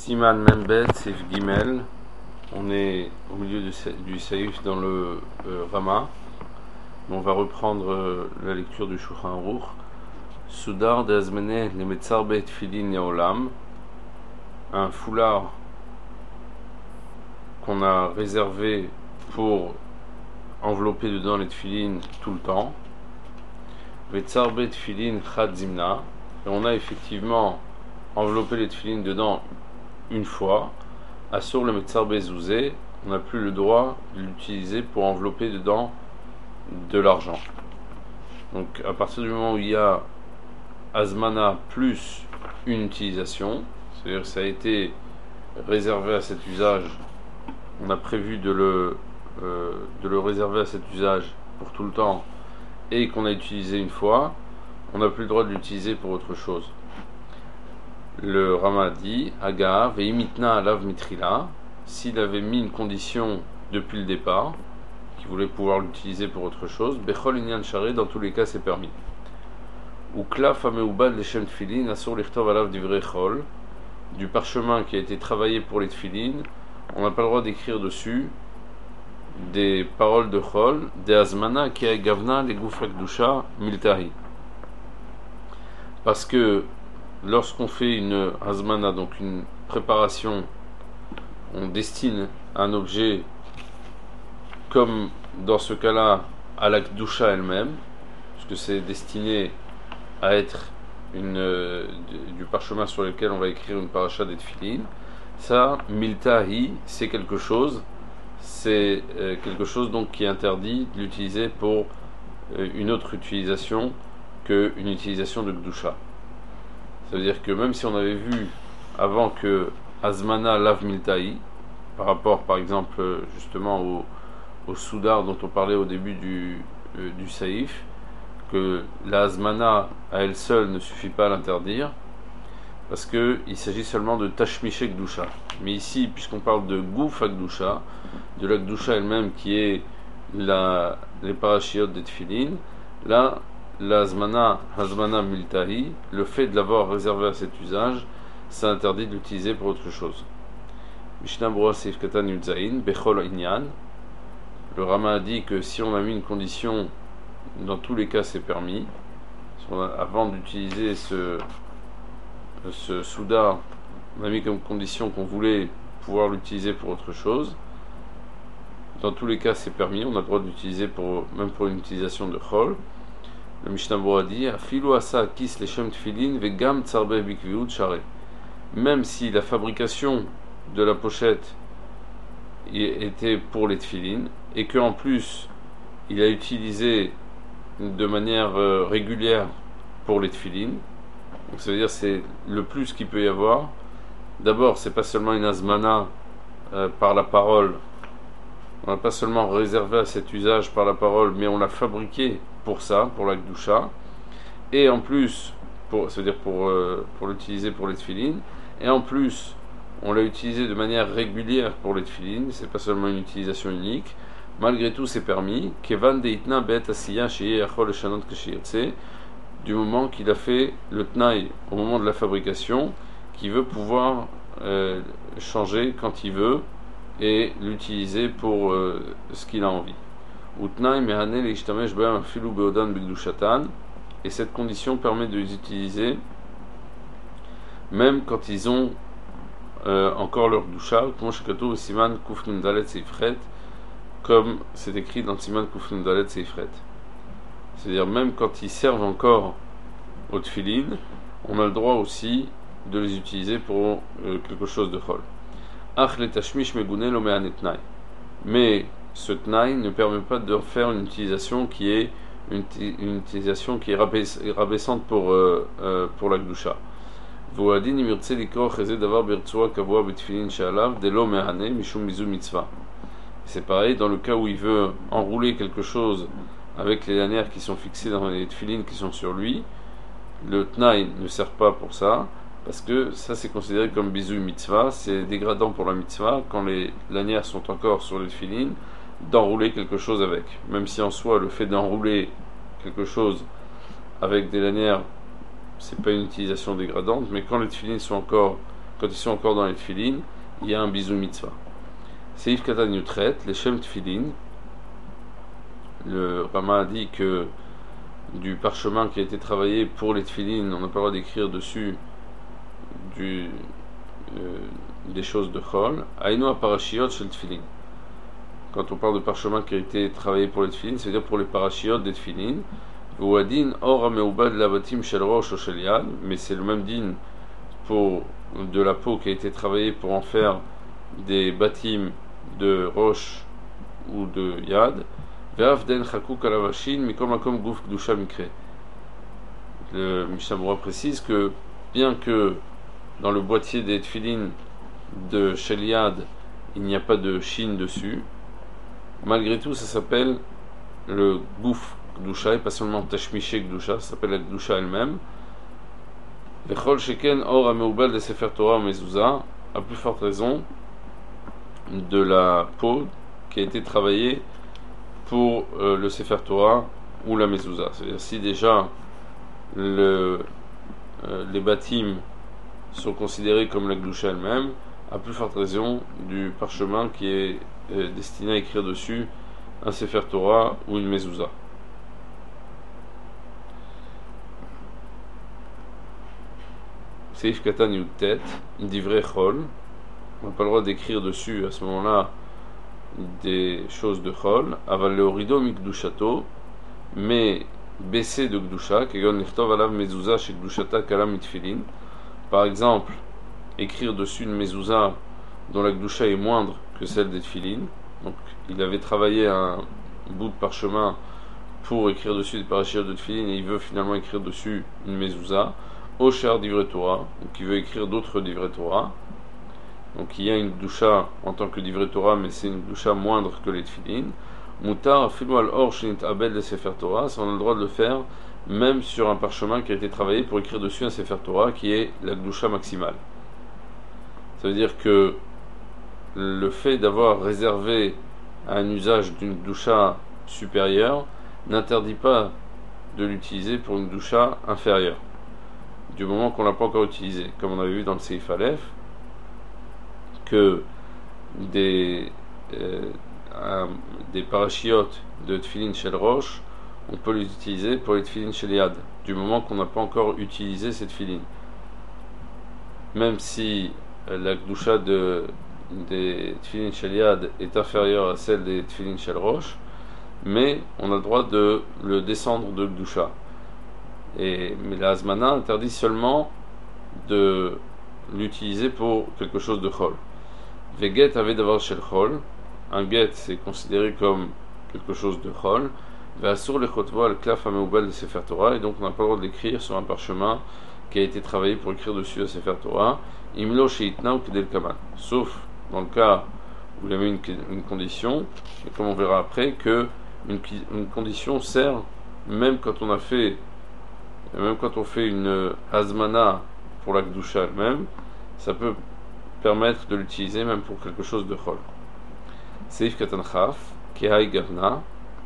Siman Membet, Sif Gimel. On est au milieu du Saïf dans le Rama. On va reprendre la lecture du Shulchan Aruch. Soudar de Azmene le Metzarbet Tfilin Yaolam. Un foulard qu'on a réservé pour envelopper dedans les tfilin tout le temps. Metzarbet Tfilin Chad Zimna. Et on a effectivement enveloppé les tfilin dedans une fois. Assur le Metzarbet Zouzé, on n'a plus le droit de l'utiliser pour envelopper dedans de l'argent. Donc à partir du moment où il y a Azmana plus une utilisation, c'est-à-dire que ça a été réservé à cet usage, on a prévu de le réserver à cet usage pour tout le temps et qu'on a utilisé une fois, on n'a plus le droit de l'utiliser pour autre chose. Le Rama dit Aga veimitna alav mitrila, s'il avait mis une condition depuis le départ, qu'il voulait pouvoir l'utiliser pour autre chose, bechol inyan share, dans tous les cas c'est permis. Ou klaf ameubad leshem tfilin asur lichtov alav divrei chol, du parchemin qui a été travaillé pour les tfilin, on n'a pas le droit d'écrire dessus des paroles de chol, des azmana qui a gavna les gufra kedusha miltahi. Parce que lorsqu'on fait une azmana, donc une préparation, on destine un objet, comme dans ce cas-là, à la kedusha elle-même, puisque c'est destiné à être du parchemin sur lequel on va écrire une paracha des tfilin. Ça, miltahi, c'est quelque chose donc qui est interdit de l'utiliser pour une autre utilisation qu'une utilisation de kedusha. Ça veut dire que même si on avait vu avant que Azmana lave Miltaï, par rapport par exemple justement au Soudar dont on parlait au début du Saïf, que la Azmana à elle seule ne suffit pas à l'interdire, parce qu'il s'agit seulement de Tashmiché Gdusha. Mais ici, puisqu'on parle de Gouf Gdusha, de la Gdusha elle-même qui est les parachiotes des Tfilin, là, la Hazmana Miltahi, le fait de l'avoir réservé à cet usage, ça interdit de l'utiliser pour autre chose. Mishnah Berurah Seif Katan Yudzaïn, Bechol Inyan. Le Rama a dit que si on a mis une condition, dans tous les cas c'est permis. Avant d'utiliser ce Souda, on a mis comme condition qu'on voulait pouvoir l'utiliser pour autre chose. Dans tous les cas c'est permis, on a le droit d'utiliser même pour une utilisation de Chol. Le Mishnah Berurah dit Afilu asa kis leshem tfilin vegam tsarbeh bikviut share. Même si la fabrication de la pochette était pour les tfilin et qu'en plus il a utilisé de manière régulière pour les tfilin, donc ça veut dire c'est le plus qu'il peut y avoir. D'abord, c'est pas seulement une azmana par la parole, on n'a pas seulement réservé à cet usage par la parole, mais on l'a fabriqué pour ça, pour la kedusha, et en plus, c'est-à-dire pour l'utiliser pour les tfilin, et en plus, on l'a utilisé de manière régulière pour les tfilin, c'est pas seulement une utilisation unique. Malgré tout, c'est permis. Kevan deitna bet asiya sheye yachol leshanot kashiyatse, du moment qu'il a fait le tnaï au moment de la fabrication, qui veut pouvoir changer quand il veut et l'utiliser pour ce qu'il a envie. Et cette condition permet de les utiliser même quand ils ont encore leur doucha, comme c'est écrit dans Siman Kuf Nun Dalet Seifret. C'est-à-dire même quand ils servent encore au tfilin, on a le droit aussi de les utiliser pour quelque chose de chol. Mais ce tnaï ne permet pas de faire une utilisation qui est rabaissante pour la kedusha. C'est pareil dans le cas où il veut enrouler quelque chose avec les lanières qui sont fixées dans les tfilin qui sont sur lui. Le tnaï ne sert pas pour ça, parce que ça c'est considéré comme bisou mitzvah, c'est dégradant pour la mitzvah quand les lanières sont encore sur les tfilin, d'enrouler quelque chose avec. Même si en soi le fait d'enrouler quelque chose avec des lanières c'est pas une utilisation dégradante, mais quand les tefilines sont encore quand ils sont encore dans les tefilin, il y a un bisou mitzvah. Seif Katan Yutret, les Shem Tefilin, le Rama a dit que du parchemin qui a été travaillé pour les tefilin, on n'a pas le droit d'écrire dessus des choses de chol. Aïno parashiot shel tefilin. Quand on parle de parchemin qui a été travaillé pour les tefilin, c'est-à-dire pour les parashiot des tefilin. Ouadin or meubad lavatim shel rosh ou shel yad, mais c'est le même din pour de la peau qui a été travaillée pour en faire des batim de roche ou de yad. Ve'afden chakuk alavashin mikol makom guf kdusha mikre. Le Mishnah Berurah précise que bien que dans le boîtier des tefilin de shel yad il n'y a pas de shin dessus, malgré tout ça s'appelle le guf Gdusha, et pas seulement Tashmiché Gdusha, ça s'appelle la Gdusha elle-même. Vechol Sheken Or Ameubal de Sefer Torah Mezouza, à plus forte raison, de la peau qui a été travaillée pour le Sefer Torah ou la Mezouza. C'est-à-dire si déjà les bâtim sont considérés comme la Gdusha elle-même, à plus forte raison du parchemin qui est destiné à écrire dessus un Sefer Torah ou une Mezouza. Seif Katan Yudtet, Divrei Chol, on n'a pas le droit d'écrire dessus à ce moment-là des choses de Chol, Aval Leorido Mikdushato, mais baissé de Gdusha, Kegon Lichtov Alav Mezouza chez Gdushata Kalam Mitfilin. Par exemple, écrire dessus une Mezouza dont la Gdusha est moindre que celle des Tfilin. Donc, il avait travaillé un bout de parchemin pour écrire dessus des parachutes de Tfilin et il veut finalement écrire dessus une Mezouza. Oshar Divrei Torah, donc il veut écrire d'autres Divrei Torah. Donc il y a une Gdusha en tant que Divrei Torah, mais c'est une Gdusha moindre que les Tfilin. Mutar Filu al Or Shinit Abel de Sefer Torah, ça on a le droit de le faire même sur un parchemin qui a été travaillé pour écrire dessus un Sefer Torah qui est la Gdusha maximale. Ça veut dire que le fait d'avoir réservé à un usage d'une Gdusha supérieure n'interdit pas de l'utiliser pour une Gdusha inférieure, du moment qu'on ne l'a pas encore utilisé, comme on avait vu dans le Seif Aleph, que des parachiotes de Tfilin Shel Rosh, on peut les utiliser pour les Tfilin Shel Yad, du moment qu'on n'a pas encore utilisé cette Tfilin. Même si la Gdusha des Tfilin Shel Yad est inférieure à celle des Tfilin Shel Rosh, mais on a le droit de le descendre de Gdusha. Mais la Hazmana interdit seulement de l'utiliser pour quelque chose de chol. Veget avait d'avoir chez le chol. Un get c'est considéré comme quelque chose de chol. Ve'asur lechotvo al klaf hameubal de Sefer Torah, et donc on n'a pas le droit de l'écrire sur un parchemin qui a été travaillé pour écrire dessus à Sefer Torah. Imlo sheitna ou kedel kaman. Sauf dans le cas où il y avait une condition, et comme on verra après, que une condition sert même quand on fait une hazmana pour la Gdusha elle-même, ça peut permettre de l'utiliser même pour quelque chose de chol. Seif Katan Chaf, Kehai Gavna,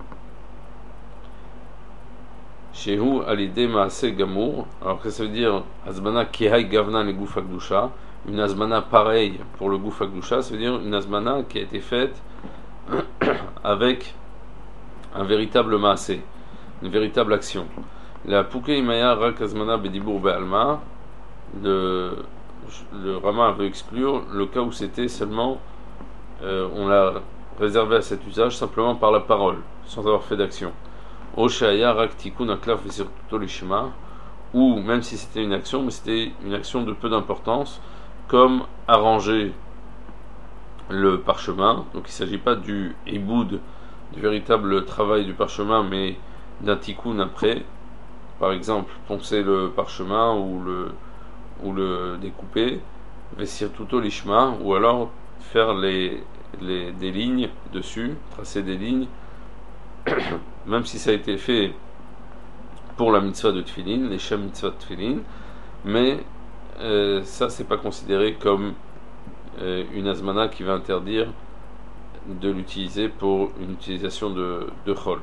Shehu Alide Maase Gamour. Alors que ça veut dire hazmana Kehai Gavna le Guf Gdusha, une hazmana pareille pour le Guf Gdusha, ça veut dire une hazmana qui a été faite avec un véritable maase, une véritable action. La Pouké Imaya Rak Azmana Bedibur Be'alma, le Rama veut exclure le cas où c'était seulement on l'a réservé à cet usage simplement par la parole, sans avoir fait d'action. Oshaya Rak Tikun Aklaf Vesirtuto Lishma, ou même si c'était une action, mais c'était une action de peu d'importance, comme arranger le parchemin. Donc il ne s'agit pas du éboud, du véritable travail du parchemin, mais d'un tikkun après. Par exemple, poncer le parchemin ou le découper, vestir tuto lishma, ou alors faire des lignes dessus, tracer des lignes, même si ça a été fait pour la mitzvah de Tfilin, les shem mitzvah de Tfilin, mais ça c'est pas considéré comme une azmana qui va interdire de l'utiliser pour une utilisation de chol.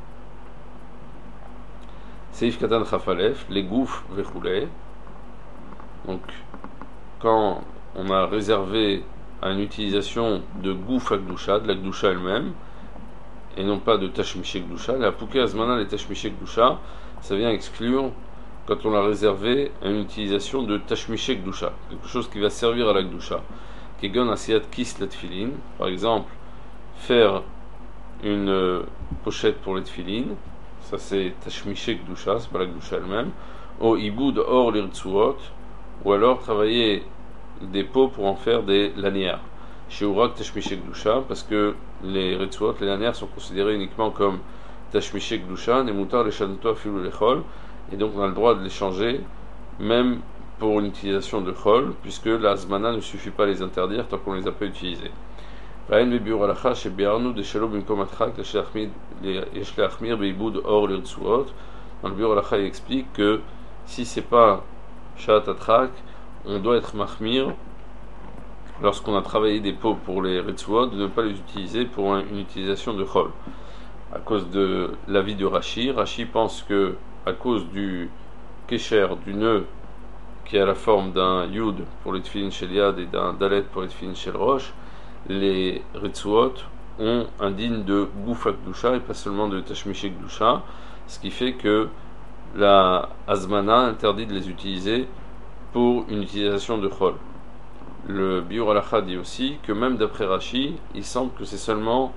Seif Katan Chafalef, les gouf vechoulé. Donc, quand on a réservé à une utilisation de Gouf Akdusha, de la Kdusha elle-même, et non pas de Tashmiché Kdusha. La Pouké Azmana, les Tashmiché Kdusha, ça vient exclure quand on l'a réservé à une utilisation de Tashmiché Kdusha, quelque chose qui va servir à la Kdusha. Kegon Asiyat Kis la Tfilin, par exemple, faire une pochette pour les Tfilin, ça c'est Tashmiché Kdusha, c'est pas la Kdusha elle-même, ou Iboud Or l'Irtsuot, ou alors travailler des pots pour en faire des lanières. Chez Urak Tashmiché Kdusha, parce que les Ritsuot, les lanières, sont considérées uniquement comme Tashmiché Kdusha, Nemutar les Shanto Filou les Chol, et donc on a le droit de les changer, même pour une utilisation de Chol, puisque la Azmana ne suffit pas à les interdire tant qu'on ne les a pas utilisés. Dans le Biur Alacha il explique que si c'est pas Shat Atrak, on doit être mahmir lorsqu'on a travaillé des pots pour les Ritsuot, de ne pas les utiliser pour une utilisation de Chol. À cause de l'avis de Rashi, Rashi pense que à cause du Kesher, du nœud qui a la forme d'un Yud pour les Tfilin Shel Yad et d'un Dalet pour les Tfilin Shel Rosh, les Ritsuot ont un digne de Gouf Akdusha et pas seulement de Tashmiché Kdusha, ce qui fait que la Azmana interdit de les utiliser pour une utilisation de Chol. Le Biur Alacha dit aussi que même d'après Rashi, il semble que c'est seulement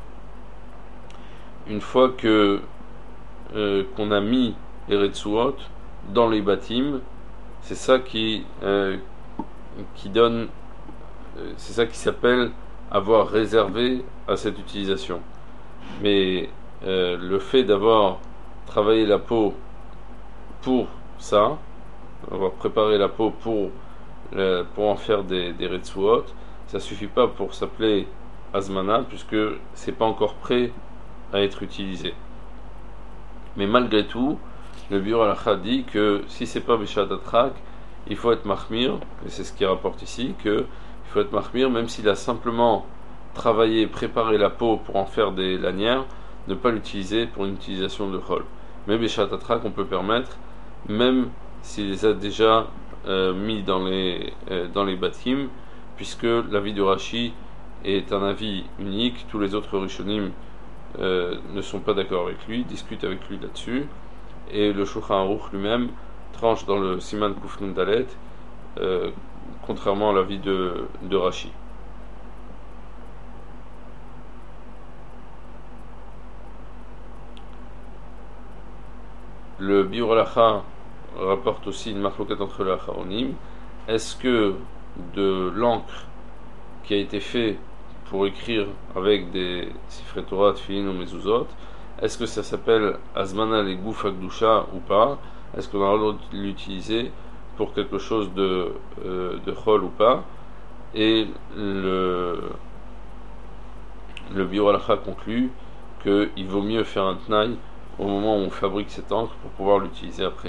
une fois que qu'on a mis les Ritsuot dans les Batim, c'est ça qui donne, c'est ça qui s'appelle avoir réservé à cette utilisation. Mais le fait d'avoir travaillé la peau pour ça, avoir préparé la peau pour en faire des Ritsuot, ça suffit pas pour s'appeler Azmana, puisque c'est pas encore prêt à être utilisé. Mais malgré tout, le Biur Alacha dit que si c'est pas Bishat Atrak, il faut être mahmir, et c'est ce qu'il rapporte ici, que il faut être mahmir même s'il a simplement travaillé, préparé la peau pour en faire des lanières, ne pas l'utiliser pour une utilisation de Chol. Mais Bishat Atrak, on peut permettre, même s'il les a déjà mis dans les Batim, puisque l'avis de Rashi est un avis unique, tous les autres Rishonim ne sont pas d'accord avec lui, discutent avec lui là-dessus, et le Shulchan Aruch lui-même tranche dans le Siman Kufnun Dalet, contrairement à l'avis de Rashi. Le Biur Alacha rapporte aussi une marloquette entre les Acharonim. Est-ce que de l'encre qui a été fait pour écrire avec des Sifrei Torah, Tfilin ou Mezuzot, est-ce que ça s'appelle Azmana le Gouf Akdusha ou pas? Est-ce qu'on a le droit de l'utiliser pour quelque chose de Chol ou pas? Et le Biur Alacha conclut qu'il vaut mieux faire un Tnaï au moment où on fabrique cette encre pour pouvoir l'utiliser après.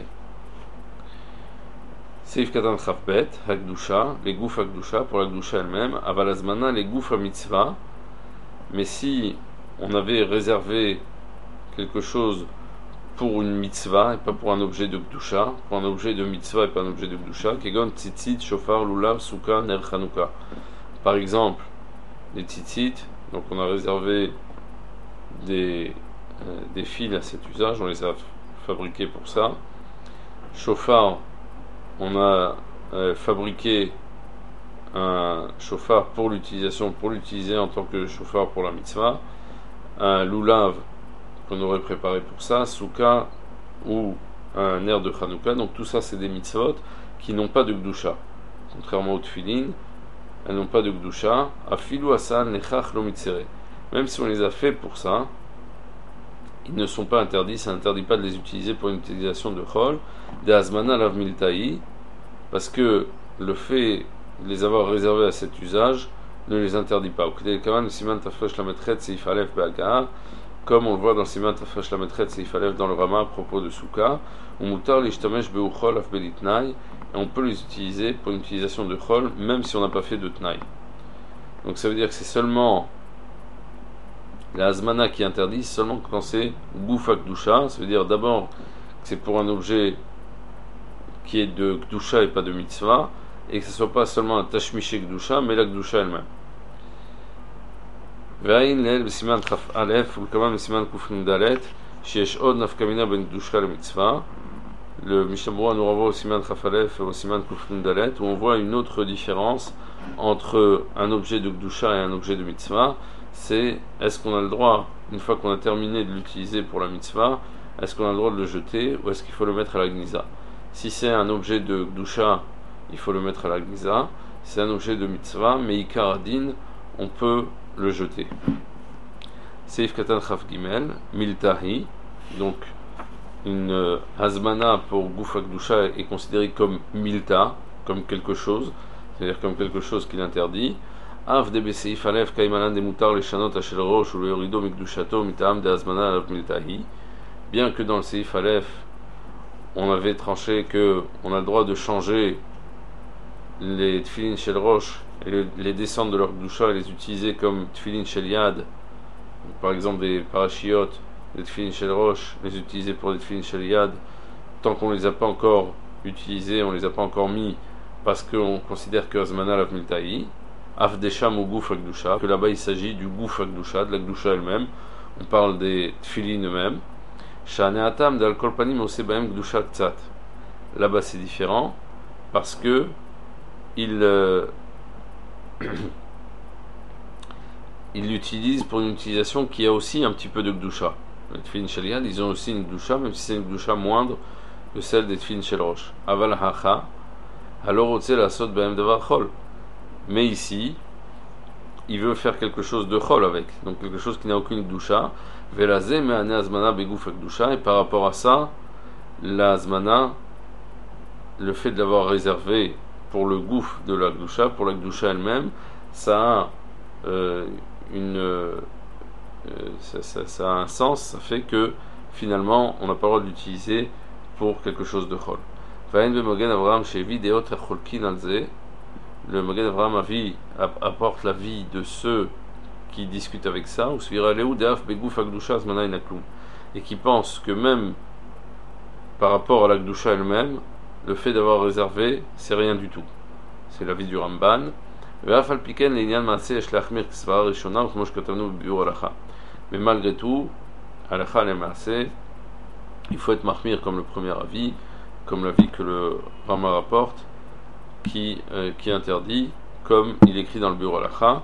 Seif Katan Chafbet, Hakdusha, les Gouf Hakdusha pour la Kdusha elle-même, Aval Azmana, les Gouf Mitzvah. Mais si on avait réservé quelque chose pour une mitzvah et pas pour un objet de Kdusha, pour un objet de mitzvah et pas un objet de Kdusha, Kegon Tzitzit, Shofar, Lulav, Souka, Ner Chanukah. Par exemple, les Tzitzit, donc on a réservé des fils à cet usage, on les a fabriqués pour ça. Shofar, on a fabriqué un shofar pour l'utiliser en tant que shofar pour la mitzvah. Un lulav qu'on aurait préparé pour ça, souka ou un air de Hanouka. Donc tout ça c'est des mitzvot qui n'ont pas de Kdusha. Contrairement aux tfilin, elles n'ont pas de Kdusha. Afilu asan nechach lo mitzere. Même si on les a fait pour ça, ils ne sont pas interdits, ça n'interdit pas de les utiliser pour une utilisation de Chol, de Azmana Lav Miltaï, parce que le fait de les avoir réservés à cet usage ne les interdit pas. Comme on le voit dans le Siman Tafresh Lametret Seif Aleph dans le Rama à propos de Souka, et on peut les utiliser pour une utilisation de Chol, même si on n'a pas fait de Tnaï. Donc ça veut dire que c'est seulement la Azmana qui interdit, seulement quand c'est Gouf Akdusha, ça veut dire d'abord que c'est pour un objet qui est de Kdusha et pas de Mitzvah, et que ce ne soit pas seulement un tashmish Gdusha, mais la Gdusha elle-même. Ve'ayin leel b'siman chaf alef ulkaman b'siman kuf nun dalet sheyesh od nafkamina ben Gdusha le mitzvah. Le Mishnah Berurah nous renvoie au siman chaf alef et au siman kuf nun dalet, où on voit une autre différence entre un objet de Gdusha et un objet de mitzvah. C'est est-ce qu'on a le droit, une fois qu'on a terminé de l'utiliser pour la mitzvah, est-ce qu'on a le droit de le jeter ou est-ce qu'il faut le mettre à la gniza? Si c'est un objet de Gdusha, il faut le mettre à la gniza. Si c'est un objet de mitzvah, mais Ikar Adin, on peut le jeter. Seif Katan Chaf Gimel, Miltahi, donc une Hazmana pour Goufa Gdusha est considérée comme Milta, comme quelque chose, c'est-à-dire comme quelque chose qu'il interdit. Av de Seif Alef Kaimanan de Mutar le Shanot Ashel Rosh ou le Yorido Mikdushato Mitam de Hazmana Alaf Miltahi. Bien que dans le Seif Alef, on avait tranché que on a le droit de changer les Tfilin Shel Rosh et les descendre de leur Gdusha et les utiliser comme Tfilin Shel Yad, par exemple des parashiot, des Tfilin Shel Rosh, les utiliser pour des Tfilin Shel Yad, tant qu'on ne les a pas encore utilisés, on ne les a pas encore mis, parce qu'on considère que Azmana Lav Miltahi, Afdesham ou Gouf Gdusha, que là-bas il s'agit du Gouf Gdusha, de la Gdusha elle-même, on parle des Tfilin eux-mêmes. Shaneatam d'alcool panim osebaem Gdusha Ktsat. Là-bas c'est différent, parce que il l'utilise pour une utilisation qui a aussi un petit peu de Gdusha. Les Tfilin Shel Yad, ils ont aussi une Gdusha, même si c'est une Gdusha moindre que celle des Tfilin Shel Rosh. Aval hacha, alors otse la sot baem davar chol. Mais ici, il veut faire quelque chose de chol avec, donc quelque chose qui n'a aucune Gdusha. Velazé me'ane azmana begouf Gdusha, et par rapport à ça, la azmana, le fait de l'avoir réservé pour le gouf de la Gdusha, pour la Gdusha elle-même, ça a ça a un sens, ça fait que finalement on n'a pas le droit de l'utiliser pour quelque chose de chol. Vayen be Magen Avraham shevi deot acholkin alze. Le Magen Avraham apporte la vie de ceux qui discutent avec ça, ou svira leu deaf begouf Gdusha azmana inaklum, et qui pensent que même par rapport à la Gdusha elle-même, le fait d'avoir réservé, c'est rien du tout. C'est la vie du Ramban. Mais malgré tout, halakha le maaseh, il faut être mahmir comme le premier avis, comme l'avis que le Rama rapporte, qui interdit, comme il écrit dans le bureau halakha,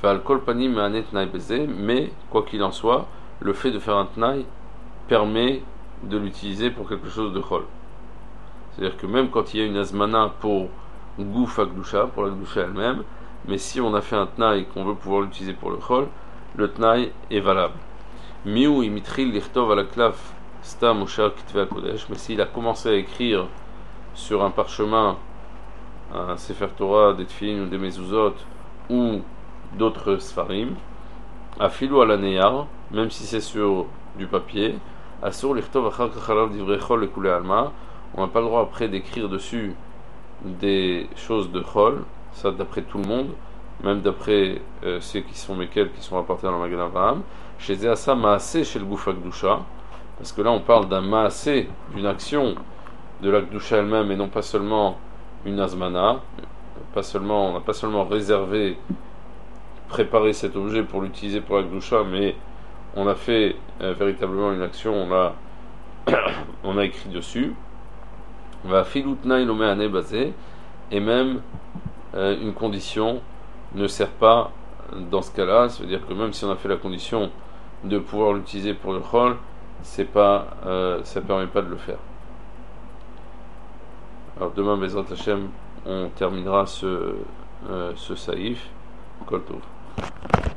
mais quoi qu'il en soit, le fait de faire un tnaï permet de l'utiliser pour quelque chose de chol. C'est-à-dire que même quand il y a une azmana pour Goufa Gdusha, pour la Gdusha elle-même, mais si on a fait un tnaï et qu'on veut pouvoir l'utiliser pour le chol, le tnaï est valable. Miou imitril lichtov ala klaf sta moshar kitve kodesh, mais s'il a commencé à écrire sur un parchemin, un Sefer Torah, des Tfilin ou des Mezuzot, ou d'autres Sfarim, à filou ala neyar, même si c'est sur du papier, asur lichtov achar kachalav divrei chol le kule alma, on n'a pas le droit après d'écrire dessus des choses de chol, ça d'après tout le monde, même d'après ceux qui sont Mekel, qui sont rapportés dans le Magen Avraham. Chez Zéasa Maasé chez le Goufa Gdusha, parce que là on parle d'un Maasé, d'une action de la Gdusha elle-même, et non pas seulement une Azmana, on n'a pas seulement réservé, préparé cet objet pour l'utiliser pour la Gdusha, mais on a fait véritablement une action, on a écrit dessus. Va filutna ilomé ane basé, et même une condition ne sert pas dans ce cas-là, ça veut dire que même si on a fait la condition de pouvoir l'utiliser pour le chol, ça permet pas de le faire. Alors demain, Bezrat Hashem, on terminera ce saïf. Kol tov.